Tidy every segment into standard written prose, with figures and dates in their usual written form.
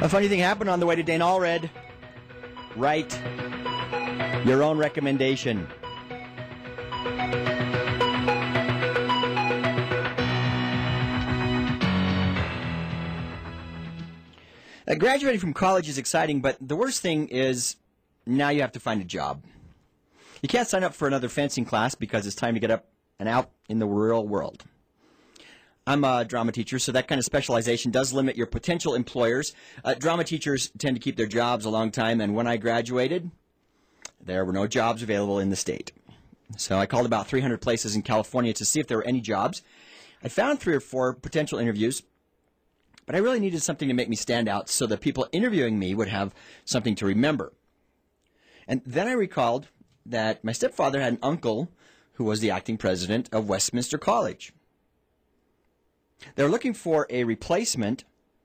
A funny thing happened on the way to Dane Allred. Write your own recommendation. Graduating from college is exciting, but the worst thing is now you have to find a job. You can't sign up for another fencing class because it's time to get up and out in the real world. I'm a drama teacher, so that kind of specialization does limit your potential employers. Drama teachers tend to keep their jobs a long time, and when I graduated, there were no jobs available in the state. So I called about 300 places in California to see if there were any jobs. I found 3 or 4 potential interviews, but I really needed something to make me stand out so that people interviewing me would have something to remember. And then I recalled that my stepfather had an uncle who was the acting president of Westminster College. They were looking for a replacement,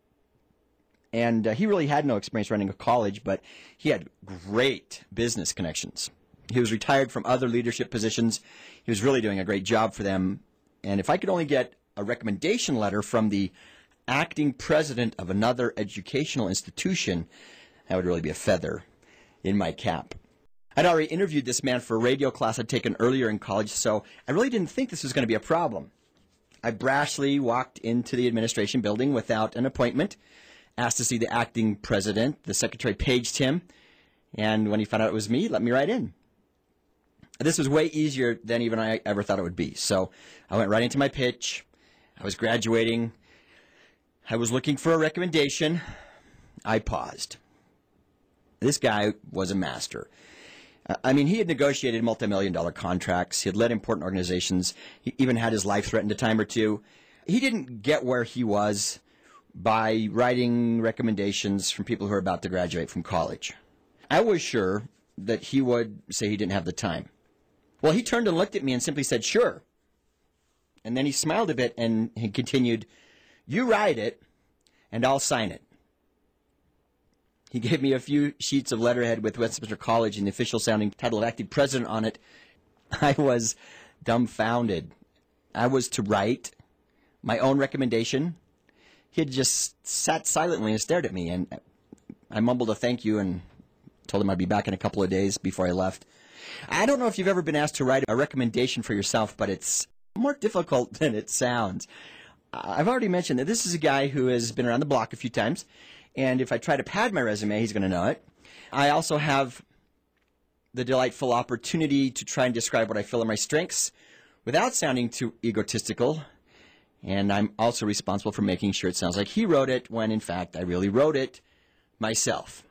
and he really had no experience running a college, but he had great business connections. He was retired from other leadership positions. He was really doing a great job for them. And if I could only get a recommendation letter from the acting president of another educational institution, that would really be a feather in my cap. I'd already interviewed this man for a radio class I'd taken earlier in college, so I really didn't think this was going to be a problem. I brashly walked into the administration building without an appointment, asked to see the acting president. The secretary paged him, and when he found out it was me, let me right in. This was way easier than even I ever thought it would be. So I went right into my pitch. I was graduating. I was looking for a recommendation. I paused. This guy was a master. He had negotiated multi-million-dollar contracts. He had led important organizations. He even had his life threatened a time or two. He didn't get where he was by writing recommendations from people who are about to graduate from college. I was sure that he would say he didn't have the time. Well, he turned and looked at me and simply said, "Sure." And then he smiled a bit and he continued, "You write it, and I'll sign it." He gave me a few sheets of letterhead with Westminster College and the official-sounding title of acting president on it. I was dumbfounded. I was to write my own recommendation. He had just sat silently and stared at me, and I mumbled a thank you and told him I'd be back in a couple of days before I left. I don't know if you've ever been asked to write a recommendation for yourself, but it's more difficult than it sounds. I've already mentioned that this is a guy who has been around the block a few times, and if I try to pad my resume, he's going to know it. I also have the delightful opportunity to try and describe what I feel are my strengths without sounding too egotistical, and I'm also responsible for making sure it sounds like he wrote it when, in fact, I really wrote it myself.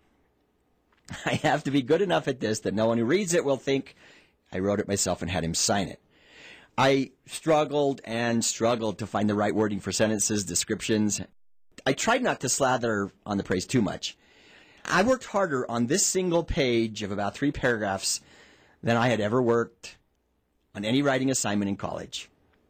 I have to be good enough at this that no one who reads it will think I wrote it myself and had him sign it. I struggled and struggled to find the right wording for sentences, descriptions. I tried not to slather on the praise too much. I worked harder on this single page of about 3 paragraphs than I had ever worked on any writing assignment in college.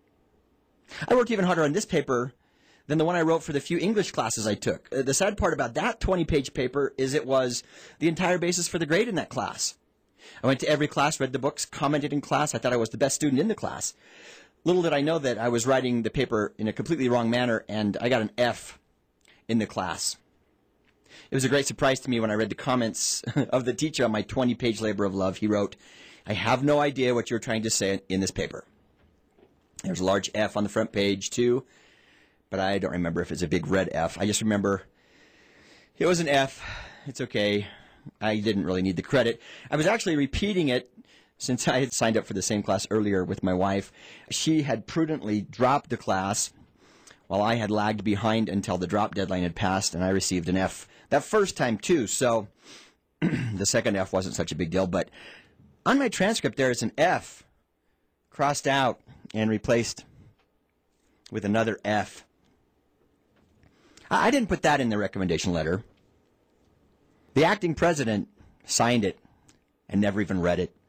I worked even harder on this paper than the one I wrote for the few English classes I took. The sad part about that 20-page paper is it was the entire basis for the grade in that class. I went to every class, read the books, commented in class. I thought I was the best student in the class. Little did I know that I was writing the paper in a completely wrong manner, and I got an F in the class. It was a great surprise to me when I read the comments of the teacher on my 20-page labor of love. He wrote, "I have no idea what you're trying to say in this paper." There's a large F on the front page, too, but I don't remember if it's a big red F. I just remember it was an F. It's okay. I didn't really need the credit. I was actually repeating it since I had signed up for the same class earlier with my wife. She had prudently dropped the class while I had lagged behind until the drop deadline had passed, and I received an F that first time, too. So the second F wasn't such a big deal. But on my transcript, there is an F crossed out and replaced with another F. I didn't put that in the recommendation letter. The acting president signed it and never even read it.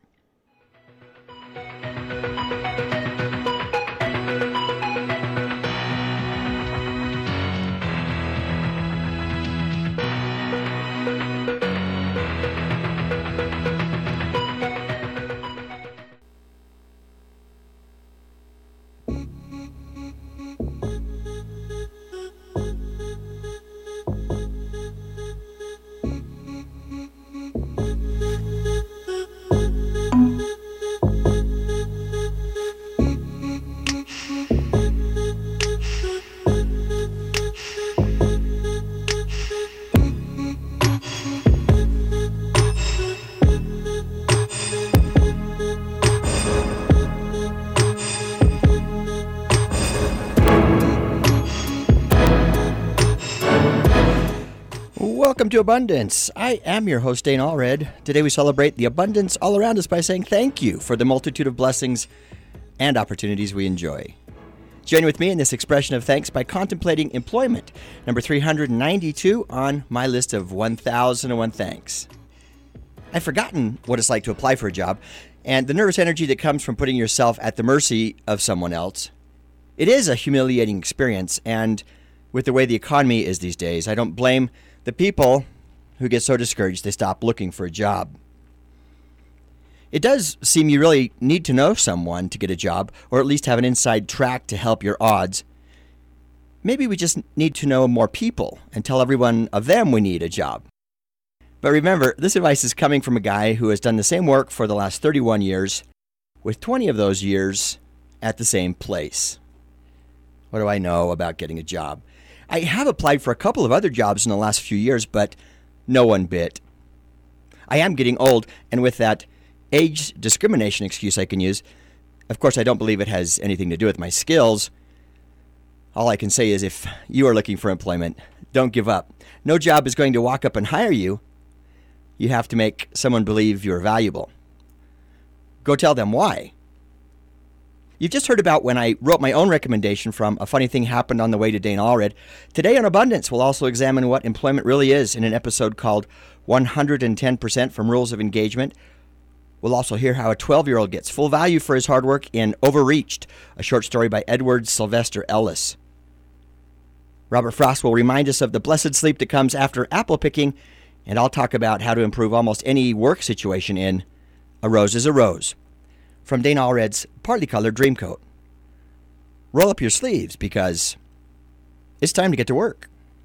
Welcome to Abundance. I am your host, Dane Allred. Today we celebrate the abundance all around us by saying thank you for the multitude of blessings and opportunities we enjoy. Join with me in this expression of thanks by contemplating employment, number 392 on my list of 1001 thanks. I've forgotten what it's like to apply for a job and the nervous energy that comes from putting yourself at the mercy of someone else. It is a humiliating experience, and with the way the economy is these days, I don't blame the people who get so discouraged they stop looking for a job. It does seem you really need to know someone to get a job, or at least have an inside track to help your odds. Maybe we just need to know more people and tell everyone of them we need a job. But remember, this advice is coming from a guy who has done the same work for the last 31 years, with 20 of those years at the same place. What do I know about getting a job? I have applied for a couple of other jobs in the last few years, but no one bit. I am getting old, and with that age discrimination excuse I can use, of course I don't believe it has anything to do with my skills. All I can say is if you are looking for employment, don't give up. No job is going to walk up and hire you. You have to make someone believe you're valuable. Go tell them why. You've just heard about when I wrote my own recommendation from A Funny Thing Happened on the Way to Dane Allred. Today on Abundance, we'll also examine what employment really is in an episode called 110% from Rules of Engagement. We'll also hear how a 12-year-old gets full value for his hard work in Overreached, a short story by Edward Sylvester Ellis. Robert Frost will remind us of the blessed sleep that comes after apple picking, and I'll talk about how to improve almost any work situation in A Rose is a Rose, from Dane Allred's Partly Colored Dreamcoat. Roll up your sleeves because it's time to get to work.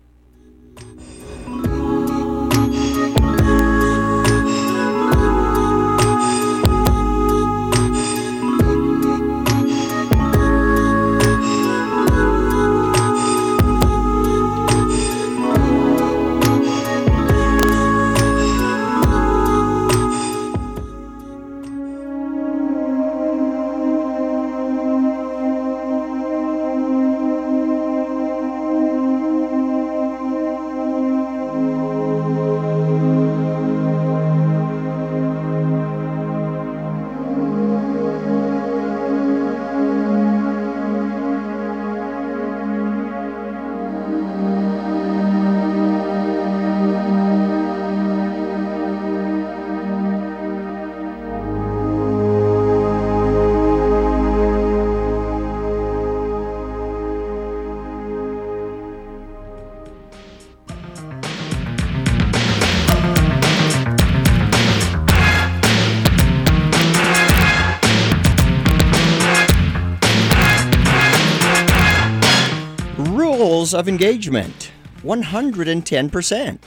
Rules of Engagement, 110%.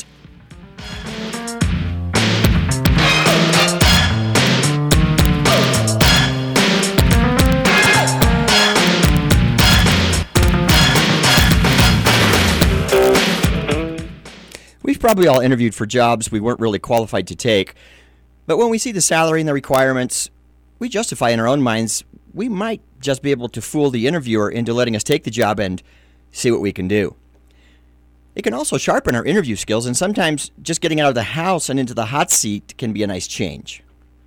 We've probably all interviewed for jobs we weren't really qualified to take, but when we see the salary and the requirements, we justify in our own minds we might just be able to fool the interviewer into letting us take the job and see what we can do. It can also sharpen our interview skills, and sometimes just getting out of the house and into the hot seat can be a nice change.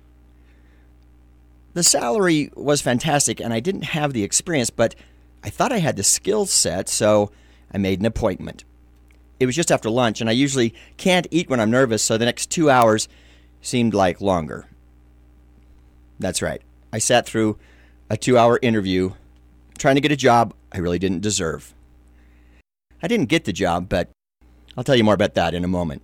The salary was fantastic, and I didn't have the experience, but I thought I had the skill set, so I made an appointment. It was just after lunch, and I usually can't eat when I'm nervous, so the next 2 hours seemed like longer. That's right. I sat through a 2-hour interview trying to get a job I really didn't deserve. I didn't get the job, but I'll tell you more about that in a moment.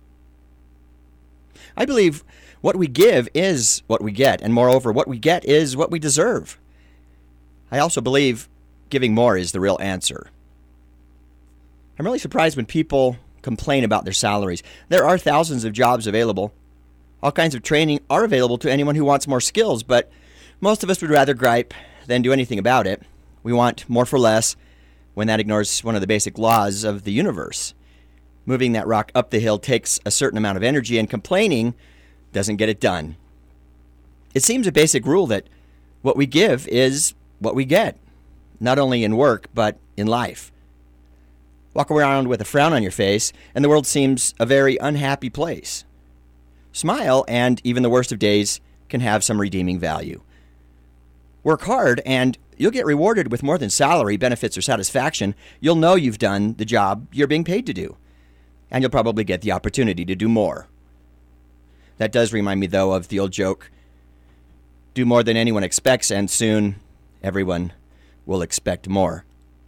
I believe what we give is what we get, and moreover, what we get is what we deserve. I also believe giving more is the real answer. I'm really surprised when people complain about their salaries. There are thousands of jobs available. All kinds of training are available to anyone who wants more skills, but most of us would rather gripe than do anything about it. We want more for less, when that ignores one of the basic laws of the universe. Moving that rock up the hill takes a certain amount of energy, and complaining doesn't get it done. It seems a basic rule that what we give is what we get, not only in work, but in life. Walk around with a frown on your face, and the world seems a very unhappy place. Smile, and even the worst of days can have some redeeming value. Work hard, and you'll get rewarded with more than salary, benefits, or satisfaction. You'll know you've done the job you're being paid to do, and you'll probably get the opportunity to do more. That does remind me, though, of the old joke, do more than anyone expects, and soon everyone will expect more.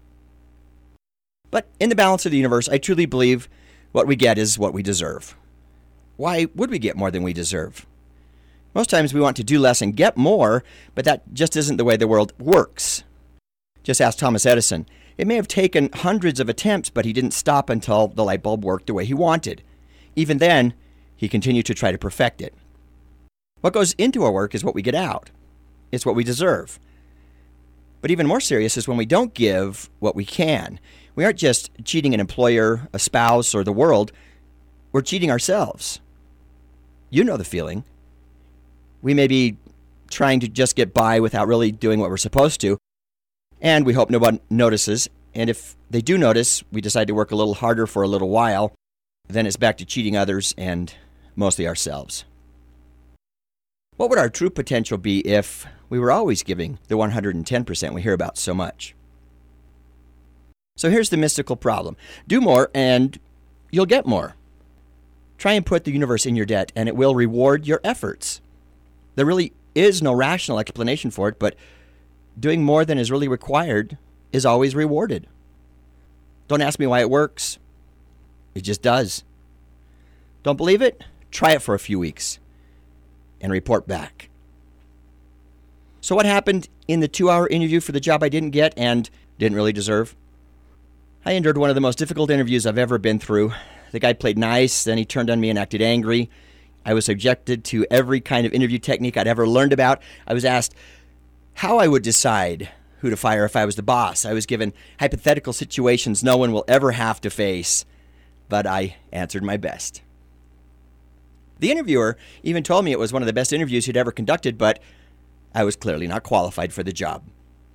But in the balance of the universe, I truly believe what we get is what we deserve. Why would we get more than we deserve? Most times we want to do less and get more, but that just isn't the way the world works. Just ask Thomas Edison. It may have taken hundreds of attempts, but he didn't stop until the light bulb worked the way he wanted. Even then, he continued to try to perfect it. What goes into our work is what we get out. It's what we deserve. But even more serious is when we don't give what we can. We aren't just cheating an employer, a spouse, or the world. We're cheating ourselves. You know the feeling. We may be trying to just get by without really doing what we're supposed to, and we hope no one notices. And if they do notice, we decide to work a little harder for a little while. Then it's back to cheating others and mostly ourselves. What would our true potential be if we were always giving the 110% we hear about so much? So here's the mystical problem. Do more and you'll get more. Try and put the universe in your debt, and it will reward your efforts. There really is no rational explanation for it, but doing more than is really required is always rewarded. Don't ask me why it works. It just does. Don't believe it? Try it for a few weeks and report back. So what happened in the 2-hour interview for the job I didn't get and didn't really deserve? I endured one of the most difficult interviews I've ever been through. The guy played nice, then he turned on me and acted angry. I was subjected to every kind of interview technique I'd ever learned about. I was asked how I would decide who to fire if I was the boss. I was given hypothetical situations no one will ever have to face, but I answered my best. The interviewer even told me it was one of the best interviews he'd ever conducted, but I was clearly not qualified for the job.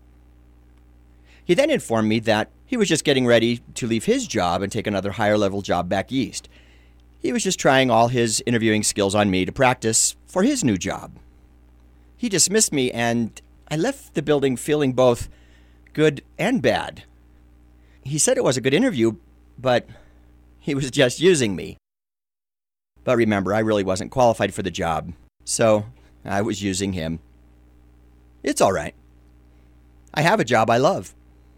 He then informed me that he was just getting ready to leave his job and take another higher-level job back east. He was just trying all his interviewing skills on me to practice for his new job. He dismissed me, and I left the building feeling both good and bad. He said it was a good interview, but he was just using me. But remember, I really wasn't qualified for the job, so I was using him. It's all right. I have a job I love.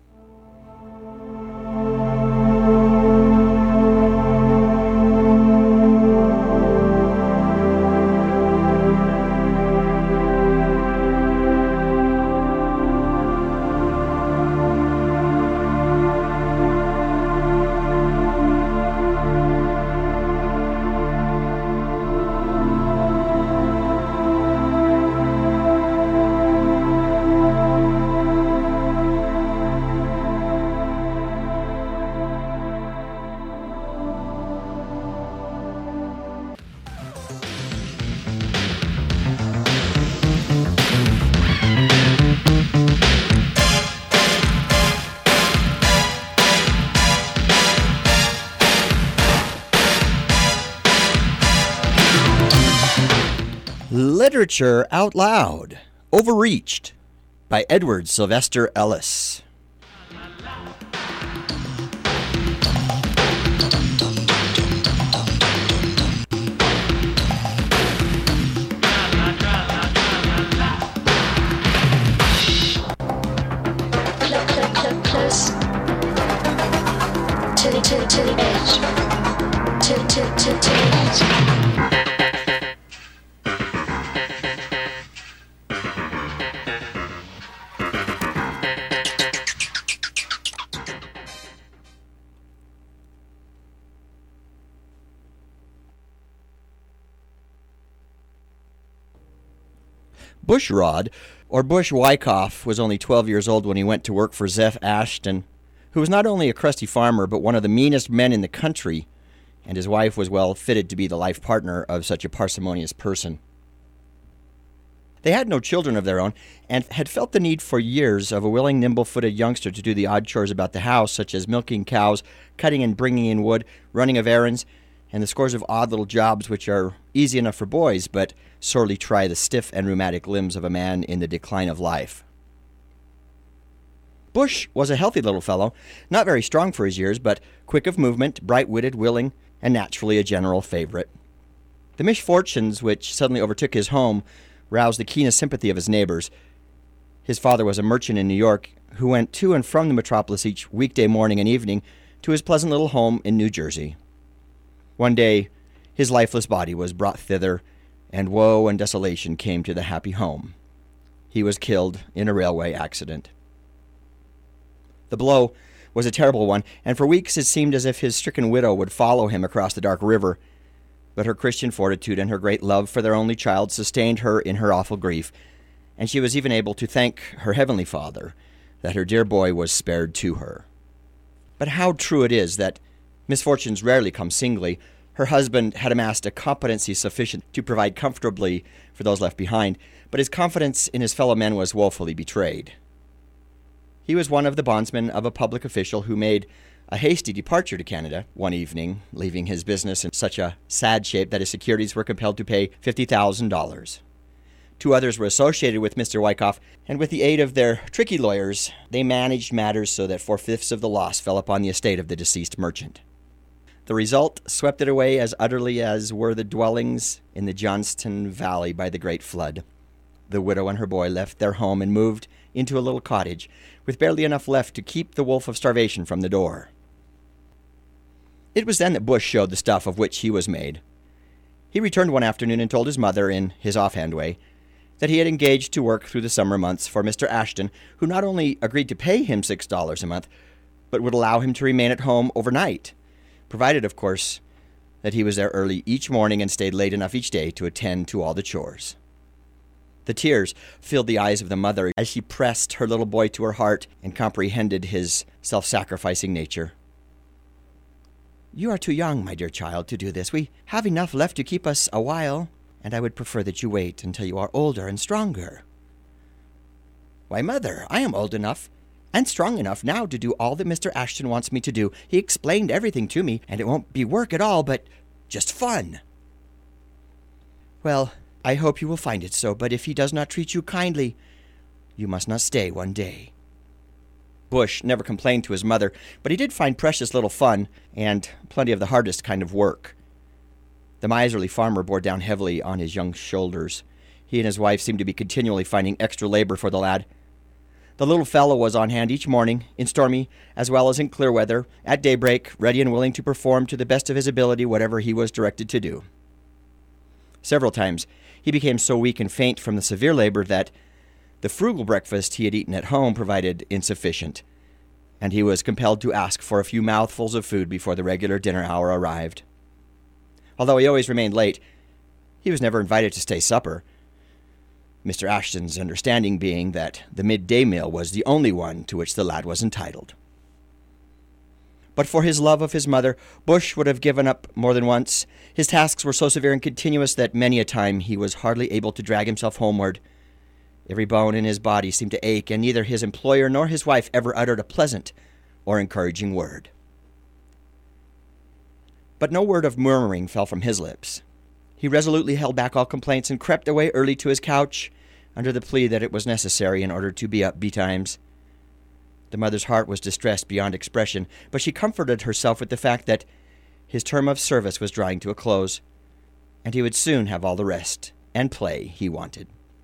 Literature Out Loud, Overreached, by Edward Sylvester Ellis. Close to the edge. To the edge. Bushrod, or Bush Wyckoff, was only 12 years old when he went to work for Zeph Ashton, who was not only a crusty farmer, but one of the meanest men in the country, and his wife was well fitted to be the life partner of such a parsimonious person. They had no children of their own and had felt the need for years of a willing, nimble-footed youngster to do the odd chores about the house, such as milking cows, cutting and bringing in wood, running of errands, and the scores of odd little jobs which are easy enough for boys but sorely try the stiff and rheumatic limbs of a man in the decline of life. Bush was a healthy little fellow, not very strong for his years, but quick of movement, bright-witted, willing, and naturally a general favorite. The misfortunes which suddenly overtook his home roused the keenest sympathy of his neighbors. His father was a merchant in New York who went to and from the metropolis each weekday morning and evening to his pleasant little home in New Jersey. One day, his lifeless body was brought thither, and woe and desolation came to the happy home. He was killed in a railway accident. The blow was a terrible one, and for weeks it seemed as if his stricken widow would follow him across the dark river. But her Christian fortitude and her great love for their only child sustained her in her awful grief, and she was even able to thank her heavenly Father that her dear boy was spared to her. But how true it is that misfortunes rarely come singly. Her husband had amassed a competency sufficient to provide comfortably for those left behind, but his confidence in his fellow men was woefully betrayed. He was one of the bondsmen of a public official who made a hasty departure to Canada one evening, leaving his business in such a sad shape that his securities were compelled to pay $50,000. Two others were associated with Mr. Wyckoff, and with the aid of their tricky lawyers, they managed matters so that 4/5 of the loss fell upon the estate of the deceased merchant. The result swept it away as utterly as were the dwellings in the Johnston Valley by the great flood. The widow and her boy left their home and moved into a little cottage, with barely enough left to keep the wolf of starvation from the door. It was then that Bush showed the stuff of which he was made. He returned one afternoon and told his mother, in his offhand way, that he had engaged to work through the summer months for Mr. Ashton, who not only agreed to pay him $6 a month, but would allow him to remain at home overnight, provided, of course, that he was there early each morning and stayed late enough each day to attend to all the chores. The tears filled the eyes of the mother as she pressed her little boy to her heart and comprehended his self-sacrificing nature. "You are too young, my dear child, to do this. We have enough left to keep us a while, and I would prefer that you wait until you are older and stronger." "Why, Mother, I am old enough and strong enough now to do all that Mr. Ashton wants me to do. He explained everything to me, and it won't be work at all, but just fun." "Well, I hope you will find it so, but if he does not treat you kindly, you must not stay one day." Bush never complained to his mother, but he did find precious little fun and plenty of the hardest kind of work. The miserly farmer bore down heavily on his young shoulders. He and his wife seemed to be continually finding extra labor for the lad. The little fellow was on hand each morning, in stormy as well as in clear weather, at daybreak, ready and willing to perform to the best of his ability whatever he was directed to do. Several times he became so weak and faint from the severe labor that the frugal breakfast he had eaten at home provided insufficient, and he was compelled to ask for a few mouthfuls of food before the regular dinner hour arrived. Although he always remained late, he was never invited to stay supper, Mr. Ashton's understanding being that the midday meal was the only one to which the lad was entitled. But for his love of his mother, Bush would have given up more than once. His tasks were so severe and continuous that many a time he was hardly able to drag himself homeward. Every bone in his body seemed to ache, and neither his employer nor his wife ever uttered a pleasant or encouraging word. But no word of murmuring fell from his lips. He resolutely held back all complaints and crept away early to his couch, under the plea that it was necessary in order to be up betimes. The mother's heart was distressed beyond expression, but she comforted herself with the fact that his term of service was drawing to a close, and he would soon have all the rest and play he wanted.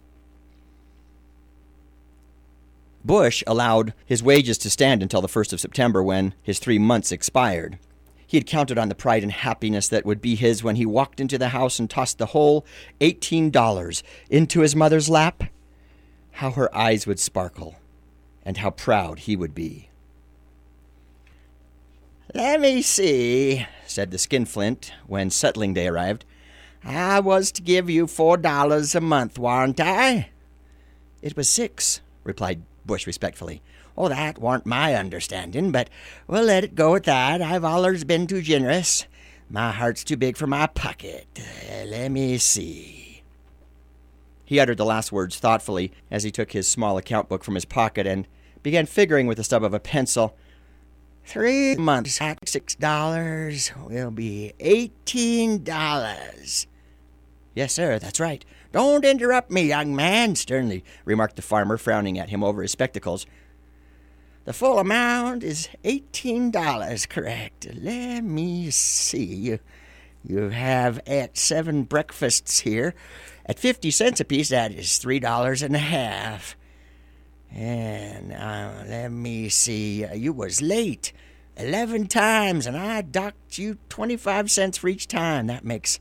Bush allowed his wages to stand until the 1st of September, when his 3 months expired. He had counted on the pride and happiness that would be his when he walked into the house and tossed the whole $18 into his mother's lap. How her eyes would sparkle, and how proud he would be. "Let me see," said the skinflint when settling day arrived. "I was to give you $4 a month, warn't I?" "It was 6, replied Bush respectfully. "Oh, that warn't my understanding, but we'll let it go at that. I've allers been too generous. My heart's too big for my pocket. Let me see." He uttered the last words thoughtfully as he took his small account book from his pocket and began figuring with the stub of a pencil. 3 months at $6 will be $18. Yes, sir, that's right. Don't interrupt me, young man, sternly remarked the farmer, frowning at him over his spectacles. The full amount is $18, correct. Let me see. You have at 7 breakfasts here. At 50 cents apiece, that is $3.50. And let me see. You was late 11 times, and I docked you 25 cents for each time. That makes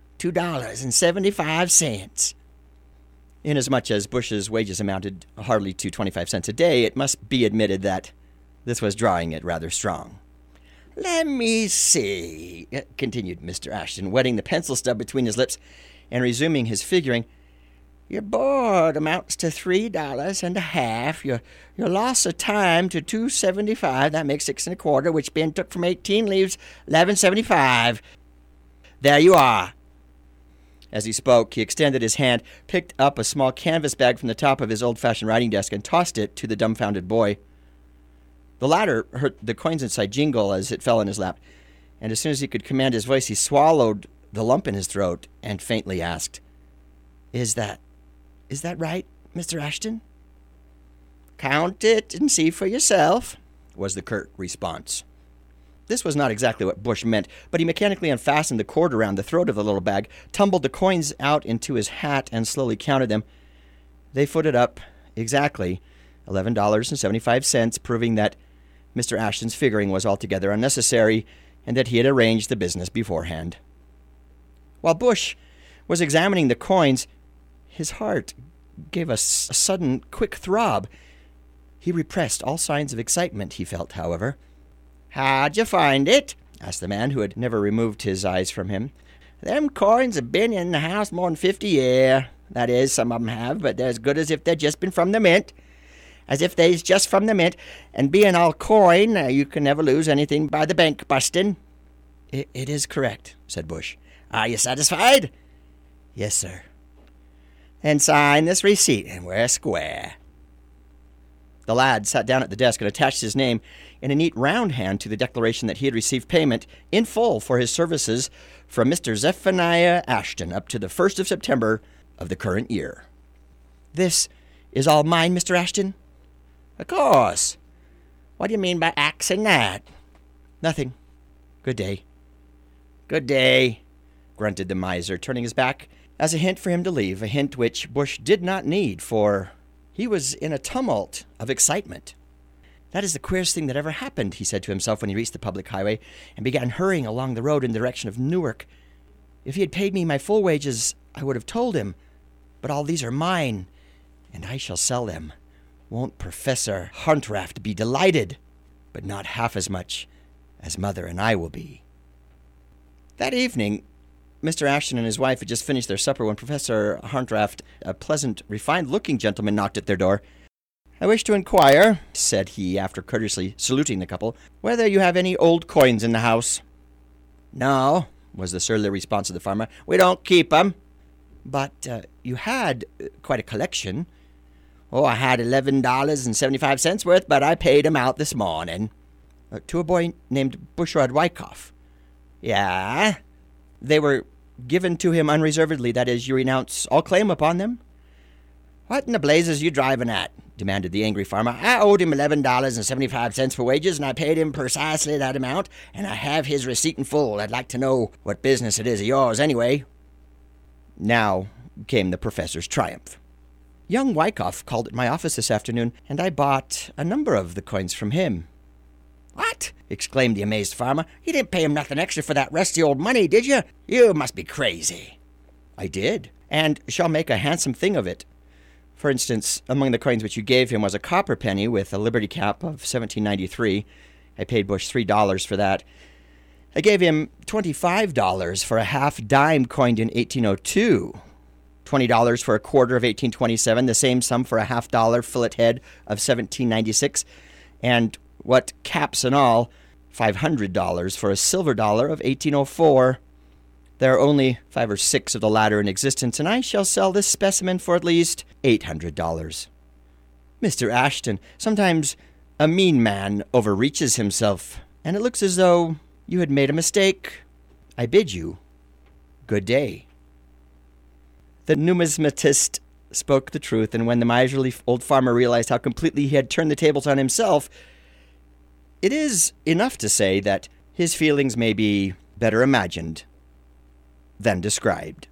$2.75. Inasmuch as Bush's wages amounted hardly to 25 cents a day, it must be admitted that this was drawing it rather strong. Let me see, continued Mr. Ashton, wetting the pencil stub between his lips and resuming his figuring. Your board amounts to $3.50. Your loss of time to $2.75. That makes 6 1/4, which being took from 18 leaves $11.75. There you are. As he spoke, he extended his hand, picked up a small canvas bag from the top of his old-fashioned writing desk, and tossed it to the dumbfounded boy. The latter heard the coins inside jingle as it fell in his lap, and as soon as he could command his voice, he swallowed the lump in his throat and faintly asked, Is that right, Mr. Ashton? Count it and see for yourself, was the curt response. This was not exactly what Bush meant, but he mechanically unfastened the cord around the throat of the little bag, tumbled the coins out into his hat, and slowly counted them. They footed up exactly $11.75, proving that Mr. Ashton's figuring was altogether unnecessary and that he had arranged the business beforehand. While Bush was examining the coins, his heart gave a sudden, quick throb. He repressed all signs of excitement, he felt, however. How'd you find it? Asked the man, who had never removed his eyes from him. Them coins have been in the house more'n 50 year. That is, some of 'em have, but they're as good as if they'd just been from the mint. As if they's just from the mint, and being all coin, you can never lose anything by the bank bustin'. It is correct, said Bush. Are you satisfied? Yes, sir. Then sign this receipt, and we're square. The lad sat down at the desk and attached his name in a neat round hand to the declaration that he had received payment in full for his services from Mr. Zephaniah Ashton up to the 1st of September of the current year. This is all mine, Mr. Ashton? Of course. What do you mean by axing that? Nothing. Good day. Good day, grunted the miser, turning his back as a hint for him to leave, a hint which Bush did not need, for he was in a tumult of excitement. That is the queerest thing that ever happened, he said to himself when he reached the public highway and began hurrying along the road in the direction of Newark. If he had paid me my full wages, I would have told him, but all these are mine, and I shall sell them. Won't Professor Huntraft be delighted? But not half as much as Mother and I will be. That evening, Mr. Ashton and his wife had just finished their supper when Professor Huntraft, a pleasant, refined-looking gentleman, knocked at their door. I wish to inquire, said he, after courteously saluting the couple, whether you have any old coins in the house. No, was the surly response of the farmer. We don't keep 'em. But you had quite a collection. Oh, I had $11.75 worth, but I paid 'em out this morning. To a boy named Bushrod Wyckoff. Yeah. They were given to him unreservedly, that is, you renounce all claim upon them? What in the blazes you driving at? Demanded the angry farmer. I owed him $11.75 for wages, and I paid him precisely that amount, and I have his receipt in full. I'd like to know what business it is of yours, anyway. Now came the professor's triumph. Young Wyckoff called at my office this afternoon, and I bought a number of the coins from him. What? Exclaimed the amazed farmer. You didn't pay him nothing extra for that rusty old money, did you? You must be crazy. I did, and shall make a handsome thing of it. For instance, among the coins which you gave him was a copper penny with a Liberty cap of 1793. I paid Bush $3 for that. I gave him $25 for a half-dime coined in 1802, $20 for a quarter of 1827, the same sum for a half-dollar fillet head of 1796, and, what caps and all, $500 for a silver dollar of 1804. There are only 5 or 6 of the latter in existence, and I shall sell this specimen for at least $800. Mr. Ashton, sometimes a mean man overreaches himself, and it looks as though you had made a mistake. I bid you good day. The numismatist spoke the truth, and when the miserly old farmer realized how completely he had turned the tables on himself, it is enough to say that his feelings may be better imagined than described.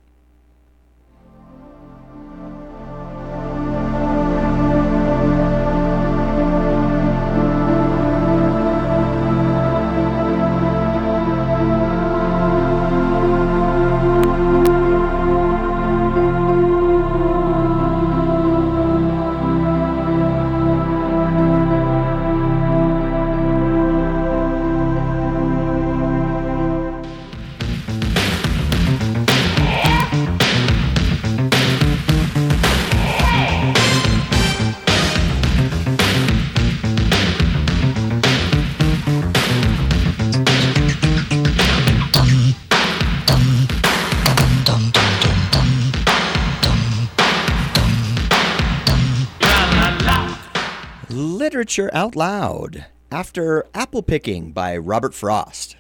Literature Out Loud, After Apple Picking by Robert Frost.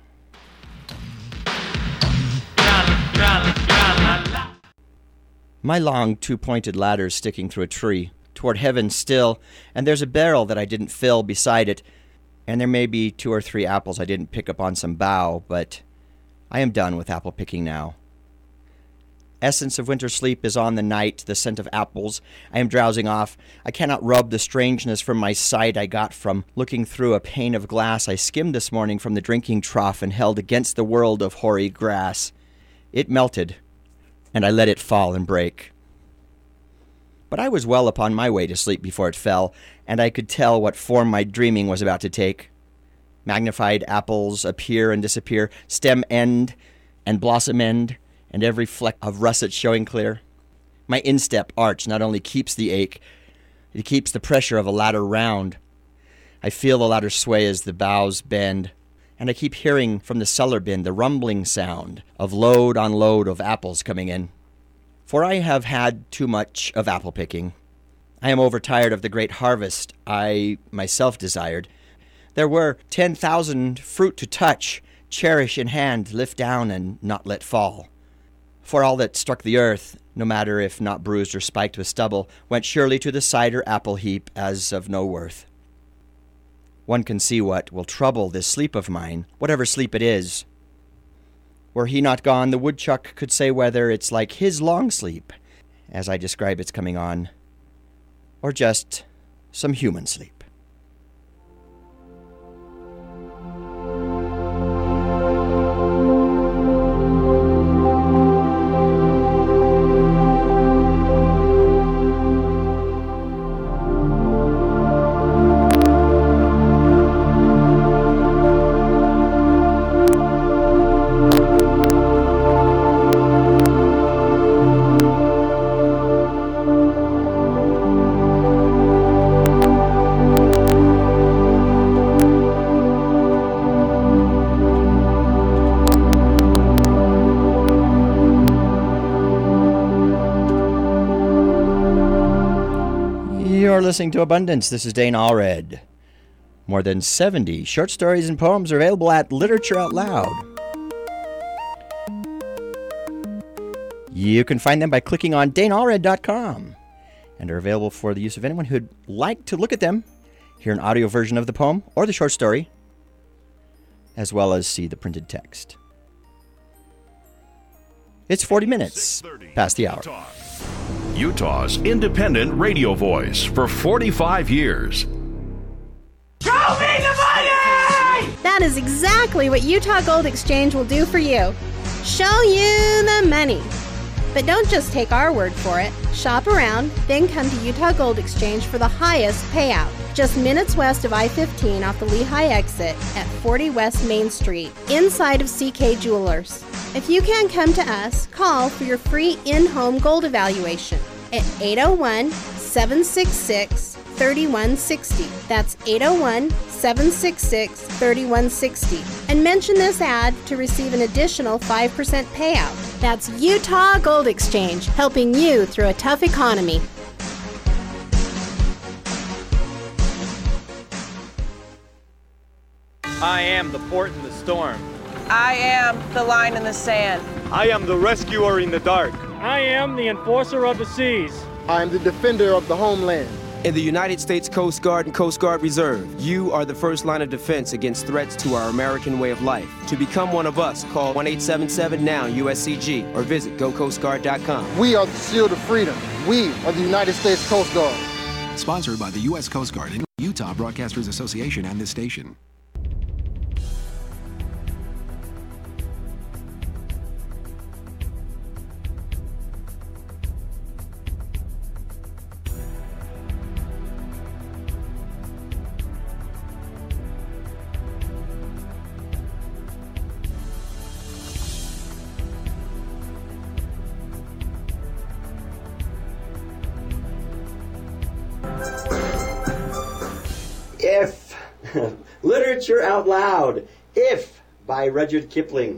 My long, two-pointed ladder's sticking through a tree, toward heaven still, and there's a barrel that I didn't fill beside it, and there may be 2 or 3 apples I didn't pick up on some bough, but I am done with apple picking now. Essence of winter sleep is on the night, the scent of apples. I am drowsing off. I cannot rub the strangeness from my sight I got from looking through a pane of glass I skimmed this morning from the drinking trough and held against the world of hoary grass. It melted, and I let it fall and break. But I was well upon my way to sleep before it fell, and I could tell what form my dreaming was about to take. Magnified apples appear and disappear, stem end and blossom end, and every fleck of russet showing clear. My instep arch not only keeps the ache, it keeps the pressure of a ladder round. I feel the ladder sway as the boughs bend, and I keep hearing from the cellar bin the rumbling sound of load on load of apples coming in. For I have had too much of apple picking. I am overtired of the great harvest I myself desired. There were 10,000 fruit to touch, cherish in hand, lift down, and not let fall. For all that struck the earth, no matter if not bruised or spiked with stubble, went surely to the cider apple heap as of no worth. One can see what will trouble this sleep of mine, whatever sleep it is. Were he not gone, the woodchuck could say whether it's like his long sleep, as I describe its coming on, or just some human sleep. You're listening to Abundance. This is Dane Allred. More than 70 short stories and poems are available at Literature Out Loud. You can find them by clicking on DaneAllred.com and are available for the use of anyone who'd like to look at them, hear an audio version of the poem or the short story, as well as see the printed text. It's 40 minutes past the hour. Utah's independent radio voice for 45 years. Show me the money! That is exactly what Utah Gold Exchange will do for you. Show you the money. But don't just take our word for it. Shop around, then come to Utah Gold Exchange for the highest payout. Just minutes west of I-15 off the Lehigh exit at 40 West Main Street, inside of CK Jewelers. If you can't come to us, call for your free in-home gold evaluation at 801-766-3160. That's 801-766-3160. and mention this ad to receive an additional 5% payout. That's Utah Gold Exchange, helping you through a tough economy. I am the port in the storm. I am the line in the sand. I am the rescuer in the dark. I am the enforcer of the seas. I am the defender of the homeland. In the United States Coast Guard and Coast Guard Reserve, you are the first line of defense against threats to our American way of life. To become one of us, call 1-877-NOW-USCG or visit GoCoastGuard.com. We are the shield of freedom. We are the United States Coast Guard. Sponsored by the U.S. Coast Guard and Utah Broadcasters Association and this station. If. Literature Out Loud. If, by Rudyard Kipling.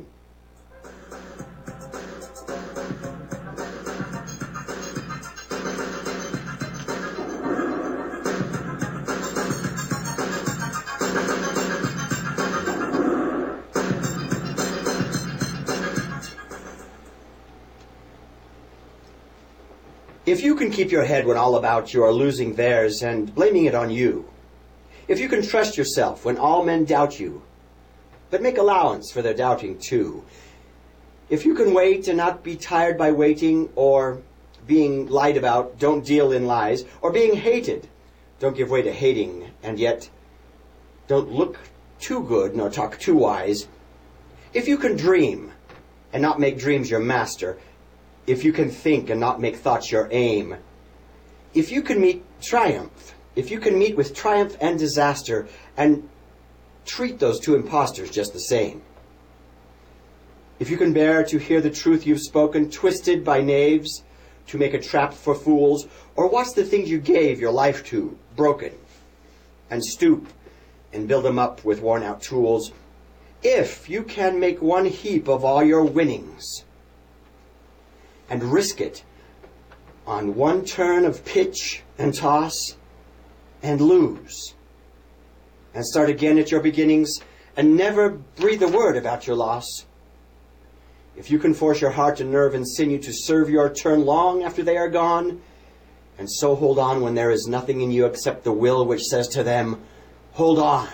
If you can keep your head when all about you are losing theirs and blaming it on you, if you can trust yourself when all men doubt you, but make allowance for their doubting too, if you can wait and not be tired by waiting, or being lied about, don't deal in lies, or being hated, don't give way to hating, and yet don't look too good nor talk too wise, if you can dream and not make dreams your master, if you can think and not make thoughts your aim, if you can meet triumph, if you can meet with triumph and disaster and treat those two impostors just the same, if you can bear to hear the truth you've spoken twisted by knaves to make a trap for fools, or watch the things you gave your life to broken, and stoop and build them up with worn out tools, if you can make one heap of all your winnings and risk it on one turn of pitch and toss and lose, and start again at your beginnings and never breathe a word about your loss, if you can force your heart and nerve and sinew to serve your turn long after they are gone, and so hold on when there is nothing in you except the will which says to them, hold on.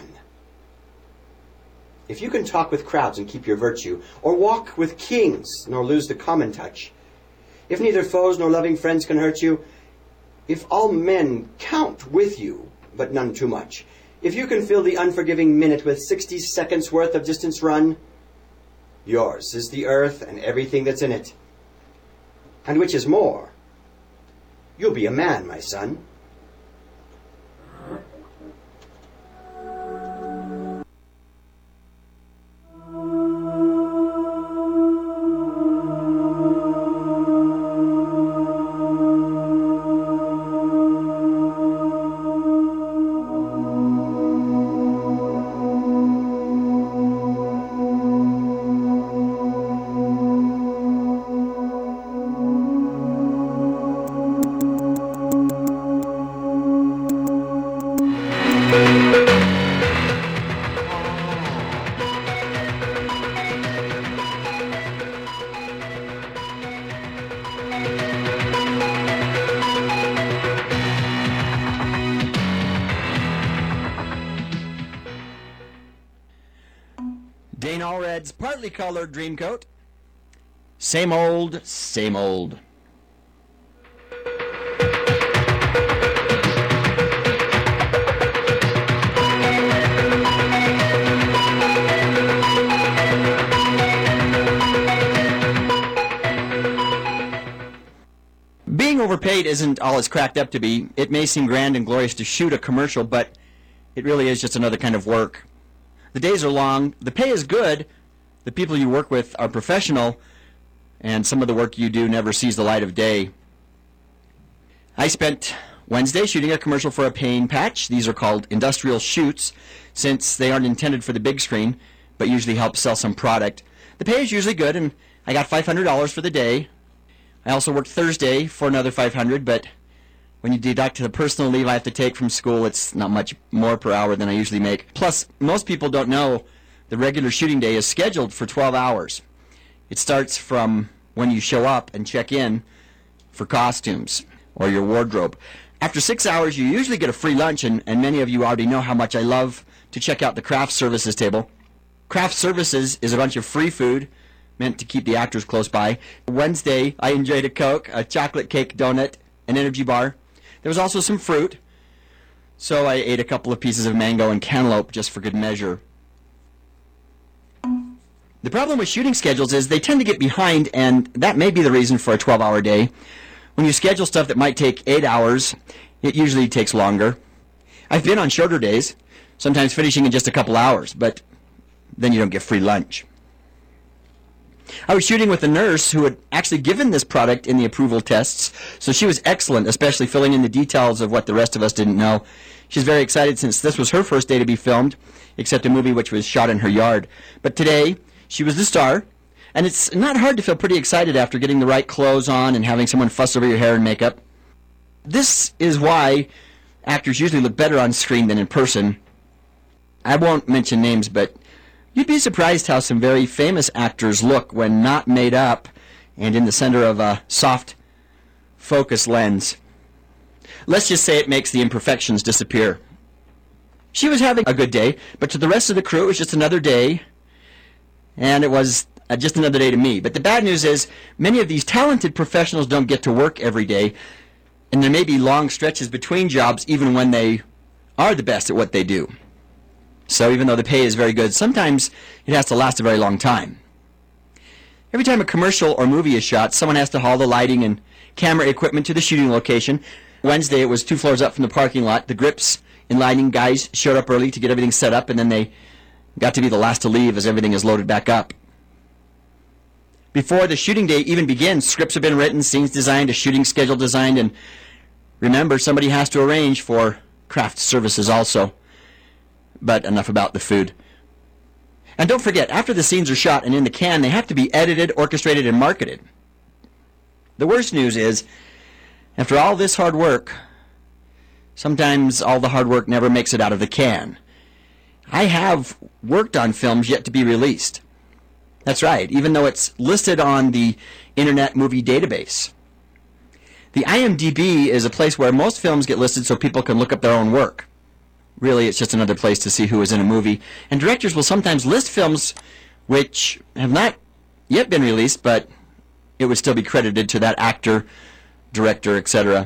If you can talk with crowds and keep your virtue, or walk with kings nor lose the common touch, if neither foes nor loving friends can hurt you, if all men count with you, but none too much, if you can fill the unforgiving minute with 60 seconds worth of distance run, yours is the earth and everything that's in it. And which is more, you'll be a man, my son. Dane Allred's partly colored Dreamcoat. Same old, same old. Being overpaid isn't all it's cracked up to be. It may seem grand and glorious to shoot a commercial, but it really is just another kind of work. The days are long, the pay is good, the people you work with are professional, and some of the work you do never sees the light of day. I spent Wednesday shooting a commercial for a pain patch. These are called industrial shoots, since they aren't intended for the big screen, but usually help sell some product. The pay is usually good, and I got $500 for the day. I also worked Thursday for another $500, but when you deduct the personal leave I have to take from school, it's not much more per hour than I usually make. Plus, most people don't know the regular shooting day is scheduled for 12 hours. It starts from when you show up and check in for costumes or your wardrobe. After 6 hours, you usually get a free lunch, and many of you already know how much I love to check out the craft services table. Craft services is a bunch of free food meant to keep the actors close by. Wednesday, I enjoyed a Coke, a chocolate cake donut, an energy bar. There was also some fruit, so I ate a couple of pieces of mango and cantaloupe just for good measure. The problem with shooting schedules is they tend to get behind, and that may be the reason for a 12-hour day. When you schedule stuff that might take 8 hours, it usually takes longer. I've been on shorter days, sometimes finishing in just a couple hours, but then you don't get free lunch. I was shooting with a nurse who had actually given this product in the approval tests, so she was excellent, especially filling in the details of what the rest of us didn't know. She's very excited since this was her first day to be filmed, except a movie which was shot in her yard. But today, she was the star, and it's not hard to feel pretty excited after getting the right clothes on and having someone fuss over your hair and makeup. This is why actors usually look better on screen than in person. I won't mention names, but you'd be surprised how some very famous actors look when not made up and in the center of a soft focus lens. Let's just say it makes the imperfections disappear. She was having a good day, but to the rest of the crew it was just another day, and it was just another day to me. But the bad news is many of these talented professionals don't get to work every day, and there may be long stretches between jobs even when they are the best at what they do. So even though the pay is very good, sometimes it has to last a very long time. Every time a commercial or movie is shot, someone has to haul the lighting and camera equipment to the shooting location. Wednesday, it was 2 floors up from the parking lot. The grips and lighting guys showed up early to get everything set up, and then they got to be the last to leave as everything is loaded back up. Before the shooting day even begins, scripts have been written, scenes designed, a shooting schedule designed, and remember, somebody has to arrange for craft services also. But enough about the food. And don't forget, after the scenes are shot and in the can, they have to be edited, orchestrated, and marketed. The worst news is, after all this hard work, sometimes all the hard work never makes it out of the can. I have worked on films yet to be released. That's right, even though it's listed on the Internet Movie Database. The IMDb is a place where most films get listed so people can look up their own work. Really, it's just another place to see who is in a movie. And directors will sometimes list films which have not yet been released, but it would still be credited to that actor, director, etc.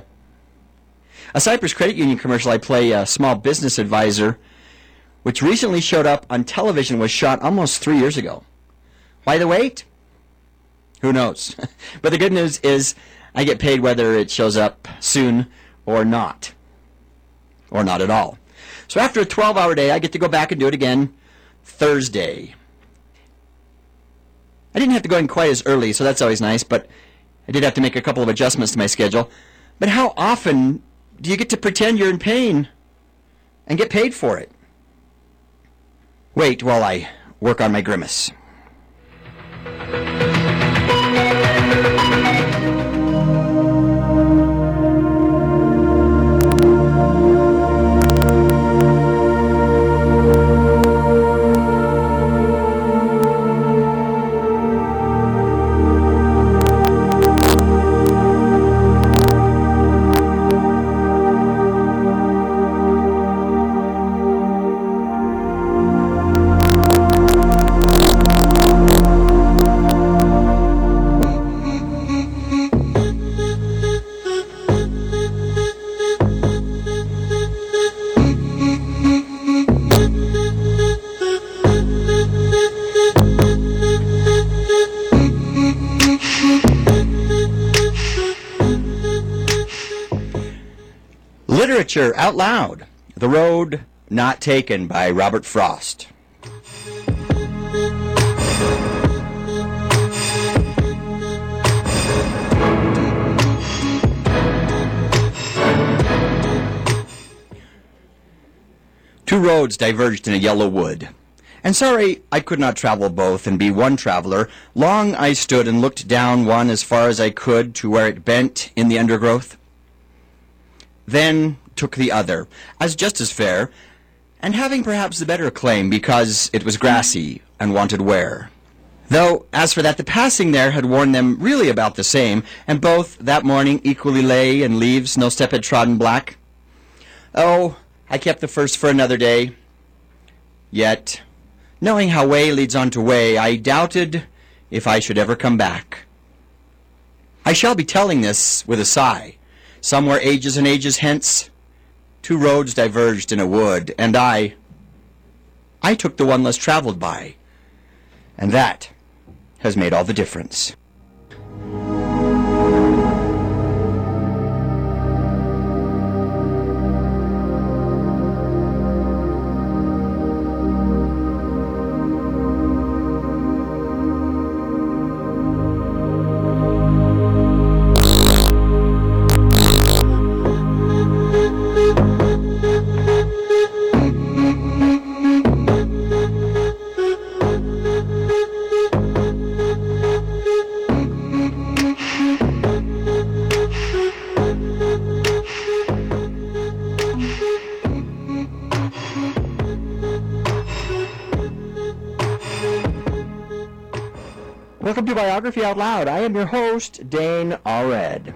A Cypress Credit Union commercial I play, a small business advisor, which recently showed up on television, was shot almost 3 years ago. Why the wait? Who knows? But the good news is I get paid whether it shows up soon or not. Or not at all. So after a 12-hour day, I get to go back and do it again Thursday. I didn't have to go in quite as early, so that's always nice, but I did have to make a couple of adjustments to my schedule. But how often do you get to pretend you're in pain and get paid for it? Wait while I work on my grimace. Literature Out Loud, The Road Not Taken by Robert Frost. Two roads diverged in a yellow wood. And sorry I could not travel both and be one traveler. Long I stood and looked down one as far as I could to where it bent in the undergrowth. Then took the other, as just as fair, and having perhaps the better claim because it was grassy and wanted wear. Though, as for that, the passing there had worn them really about the same, and both that morning equally lay in leaves no step had trodden black. Oh, I kept the first for another day. Yet, knowing how way leads on to way, I doubted if I should ever come back. I shall be telling this with a sigh. Somewhere ages and ages hence, two roads diverged in a wood, and I took the one less traveled by, and that has made all the difference. Welcome to Biography Out Loud. I am your host, Dane Allred.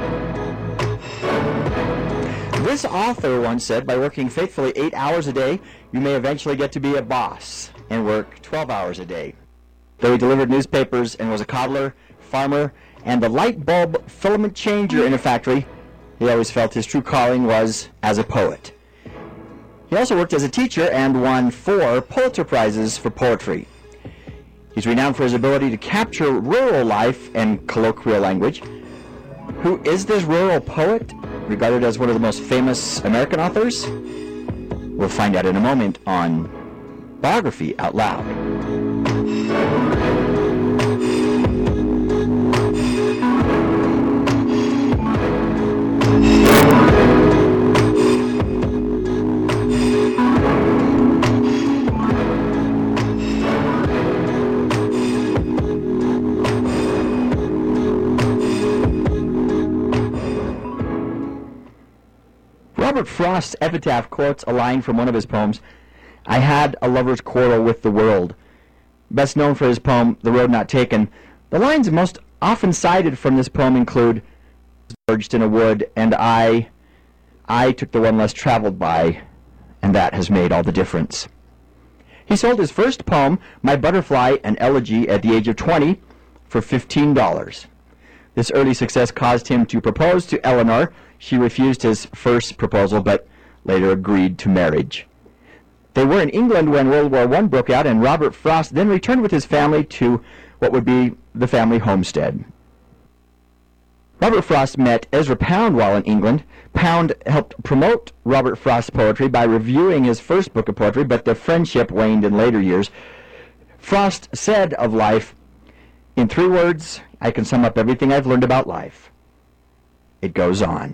This author once said, by working faithfully 8 hours a day, you may eventually get to be a boss and work 12 hours a day. Though he delivered newspapers and was a cobbler, farmer, and the light bulb filament changer in a factory, he always felt his true calling was as a poet. He also worked as a teacher and won 4 Pulitzer Prizes for poetry. He's renowned for his ability to capture rural life and colloquial language. Who is this rural poet, regarded as one of the most famous American authors? We'll find out in a moment on Biography Out Loud. Robert Frost's epitaph quotes a line from one of his poems, "I had a lover's quarrel with the world." Best known for his poem, The Road Not Taken, the lines most often cited from this poem include, "Diverged in a wood, and I took the one less traveled by, and that has made all the difference." He sold his first poem, My Butterfly, an Elegy, at the age of 20 for $15. This early success caused him to propose to Eleanor. She refused his first proposal, but later agreed to marriage. They were in England when World War I broke out, and Robert Frost then returned with his family to what would be the family homestead. Robert Frost met Ezra Pound while in England. Pound helped promote Robert Frost's poetry by reviewing his first book of poetry, but the friendship waned in later years. Frost said of life, "In 3 words, I can sum up everything I've learned about life. It goes on."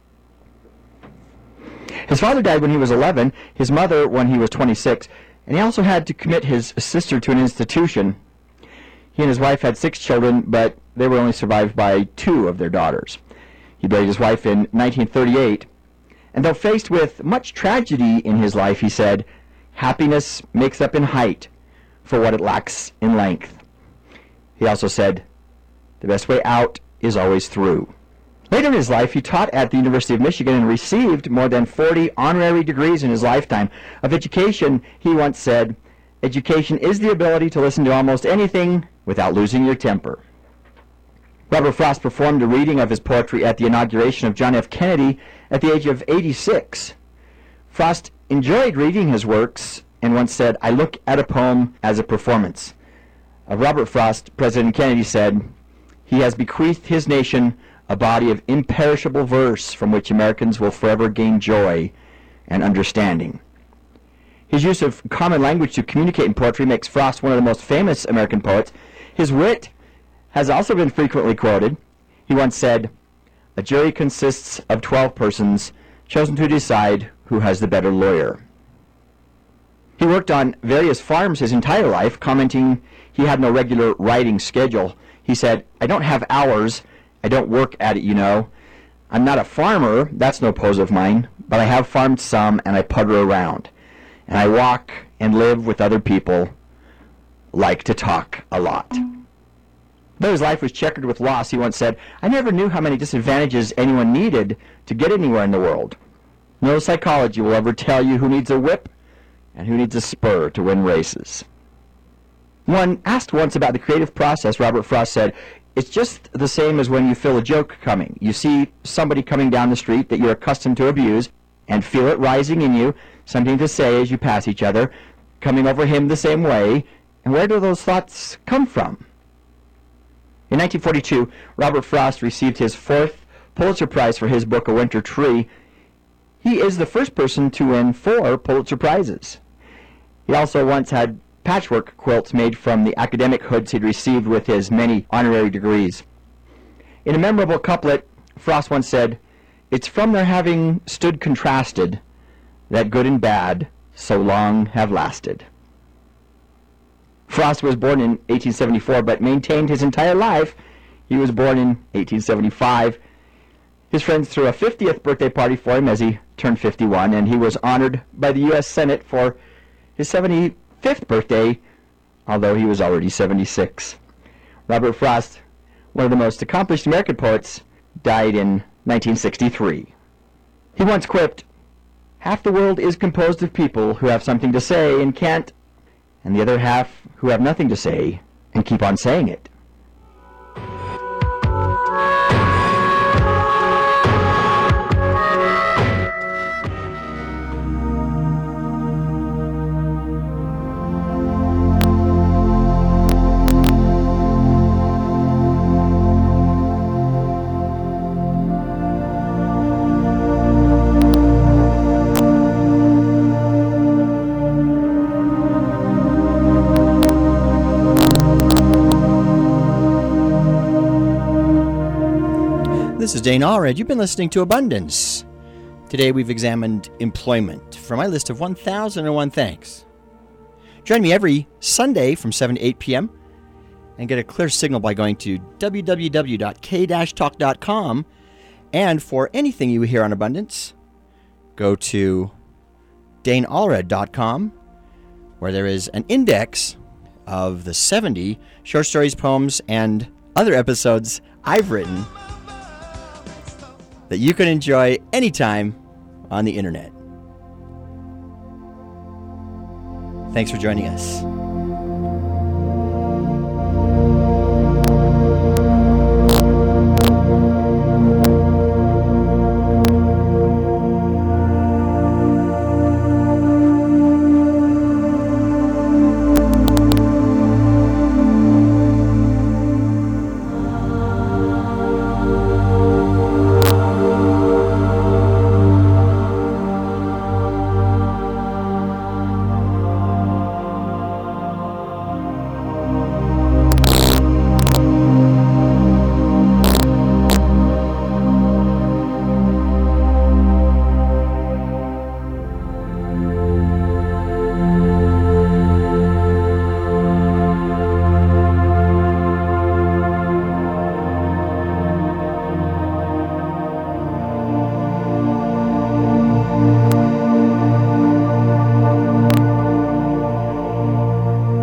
His father died when he was 11, his mother when he was 26, and he also had to commit his sister to an institution. He and his wife had 6 children, but they were only survived by 2 of their daughters. He buried his wife in 1938, and though faced with much tragedy in his life, he said, "Happiness makes up in height for what it lacks in length." He also said, "The best way out is always through." Later in his life, he taught at the University of Michigan and received more than 40 honorary degrees in his lifetime. Of education, he once said, "Education is the ability to listen to almost anything without losing your temper." Robert Frost performed a reading of his poetry at the inauguration of John F. Kennedy at the age of 86. Frost enjoyed reading his works and once said, "I look at a poem as a performance." Of Robert Frost, President Kennedy said, "He has bequeathed his nation a body of imperishable verse from which Americans will forever gain joy and understanding." His use of common language to communicate in poetry makes Frost one of the most famous American poets. His wit has also been frequently quoted. He once said, "A jury consists of 12 persons chosen to decide who has the better lawyer." He worked on various farms his entire life, commenting he had no regular writing schedule. He said, "I don't have hours. I don't work at it, you know. I'm not a farmer, that's no pose of mine, but I have farmed some and I putter around. And I walk and live with other people, like to talk a lot." Though his life was checkered with loss, he once said, "I never knew how many disadvantages anyone needed to get anywhere in the world. No psychology will ever tell you who needs a whip and who needs a spur to win races." When asked once about the creative process, Robert Frost said, "It's just the same as when you feel a joke coming. You see somebody coming down the street that you're accustomed to abuse and feel it rising in you, something to say as you pass each other, coming over him the same way, and where do those thoughts come from?" In 1942, Robert Frost received his 4th Pulitzer Prize for his book, A Winter Tree. He is the first person to win 4 Pulitzer Prizes. He also once had patchwork quilts made from the academic hoods he'd received with his many honorary degrees. In a memorable couplet, Frost once said, "It's from their having stood contrasted that good and bad so long have lasted." Frost was born in 1874, but maintained his entire life. He was born in 1875. His friends threw a 50th birthday party for him as he turned 51, and he was honored by the U.S. Senate for his 75th birthday, although he was already 76. Robert Frost, one of the most accomplished American poets, died in 1963. He once quipped, "Half the world is composed of people who have something to say and can't, and the other half who have nothing to say and keep on saying it." This is Dane Allred. You've been listening to Abundance. Today we've examined employment from my list of 1001 thanks. Join me every Sunday from 7 to 8 p.m. and get a clear signal by going to www.k-talk.com. And for anything you hear on Abundance, go to daneallred.com, where there is an index of the 70 short stories, poems, and other episodes I've written that you can enjoy anytime on the internet. Thanks for joining us.